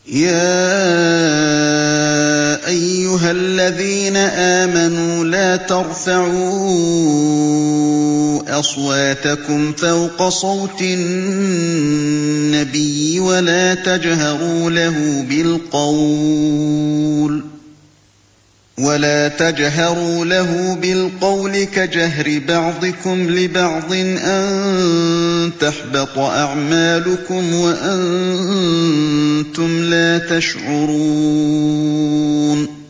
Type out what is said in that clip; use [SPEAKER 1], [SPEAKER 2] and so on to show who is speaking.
[SPEAKER 1] يَا أَيُّهَا الَّذِينَ آمَنُوا لَا تَرْفَعُوا أَصْوَاتَكُمْ فَوْقَ صَوْتِ النَّبِيِّ وَلَا تَجْهَرُوا لَهُ بِالْقَوْلِ كَجَهْرِ بَعْضِكُمْ لِبَعْضٍ أَن تَحْبَطَ أَعْمَالُكُمْ وَأَنتُمْ لَا تَشْعُرُونَ